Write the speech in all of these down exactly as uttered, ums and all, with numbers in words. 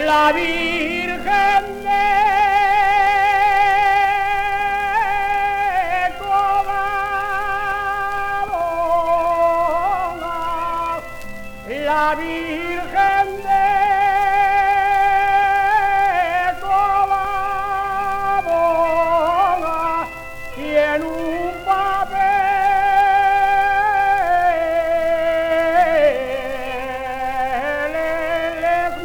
la Virgen de Covadonga, la Virgen de Covadonga tiene un papel en las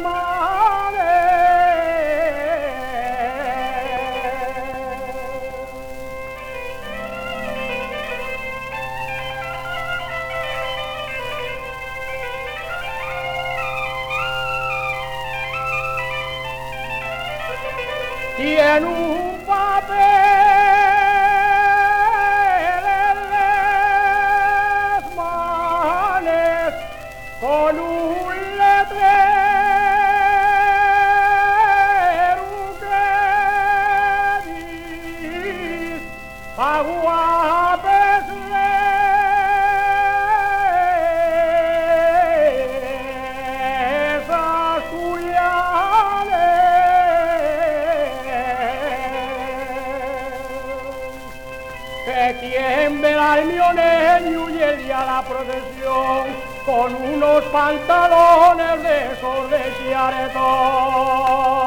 tiene un papel en las manos con un letrero que dice Aguapes les asturianes, que tiembla el mioneño y el día la procesión con unos pantalones de esos de Chiaretón.